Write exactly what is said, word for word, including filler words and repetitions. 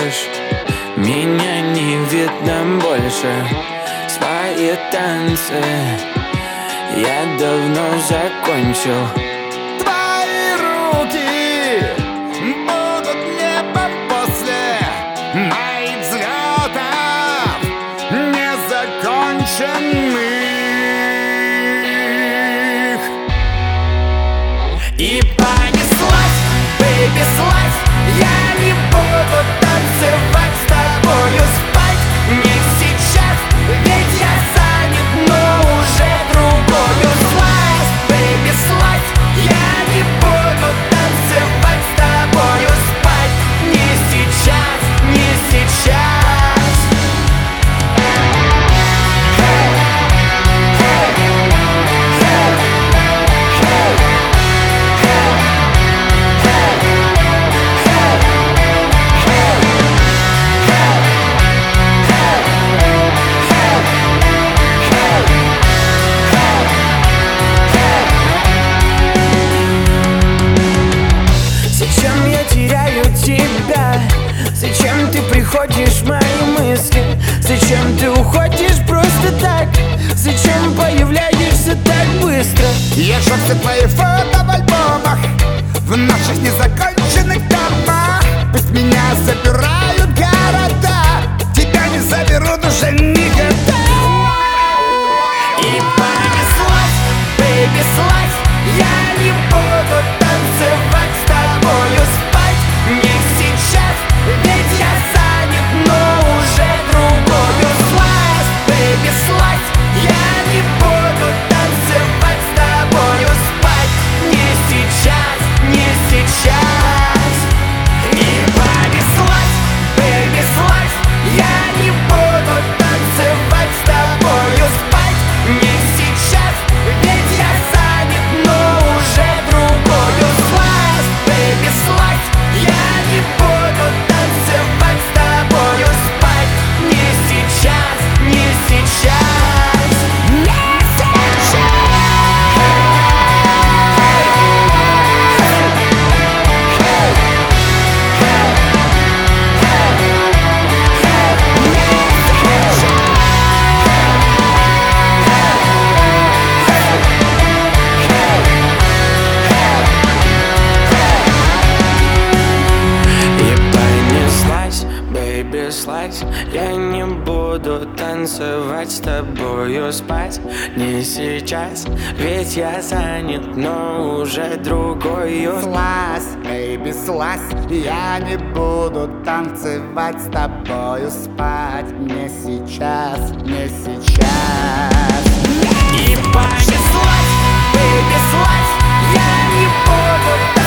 слышишь? Меня не видно больше. Свои танцы я давно закончил. Твои руки будут небом после моих взлетов незаконченных. И понеслась, бэйби, слазь. Я не буду танцевать с тобою, спать не сейчас, ведь я занят, но уже другою. Слазь, бэйби, слазь. Я не буду танцевать с тобою, спать не сейчас, не сейчас. Зачем я теряю тебя? Зачем ты приходишь в мои мысли? Зачем ты уходишь просто так? Зачем появляешься так быстро? Я жёг все твои фото в альбомах, в наших незаконченных домах. Пусть меня забирают города, тебя не заберут уже никогда. И понеслась, бэйби, слазь. Я не буду танцевать с тобою, спать не сейчас, ведь я занят, но уже другою. Слазь, бэйби, слазь. Я не буду танцевать с тобою, спать не сейчас, не сейчас. И понеслась, бэйби, слазь. Я не буду танцевать с тобою, спать не сейчас, ведь я занят, но уже другою. Слазь, бэйби, слазь. Я не буду танцевать с тобою, спать не сейчас, не сейчас, не сейчас. И понеслась, бэйби, слазь. Я не буду танцевать с тобою, спать не сейчас, ведь я занят, но уже другою. Слазь, бэйби, слазь. Я не буду танцевать с тобою, спать не сейчас, не сейчас. И понеслась, Бэйби, слазь. Я не буду